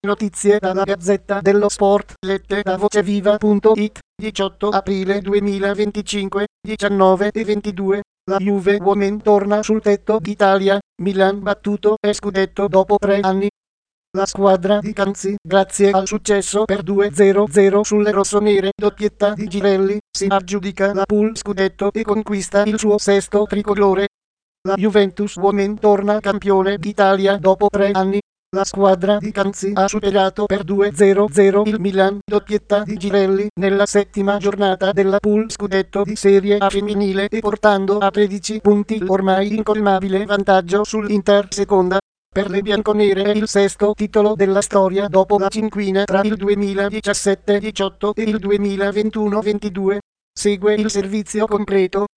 Notizie dalla Gazzetta dello Sport, lette da voceviva.it, 18 aprile 2025, 19:22. La Juve Women torna sul tetto d'Italia, Milan battuto e scudetto dopo 3 anni. La squadra di Canzi, grazie al successo per 2-0 sulle rossonere, doppietta di Girelli, si aggiudica la pool scudetto e conquista il suo sesto tricolore. La Juventus Women torna campione d'Italia dopo 3 anni. La squadra di Canzi ha superato per 2-0 il Milan, doppietta di Girelli, nella settima giornata della pool scudetto di Serie A femminile e portando a 13 punti l'ormai incolmabile vantaggio sull'Inter seconda. Per le bianconere è il sesto titolo della storia dopo la cinquina tra il 2017-18 e il 2021-22. Segue il servizio completo.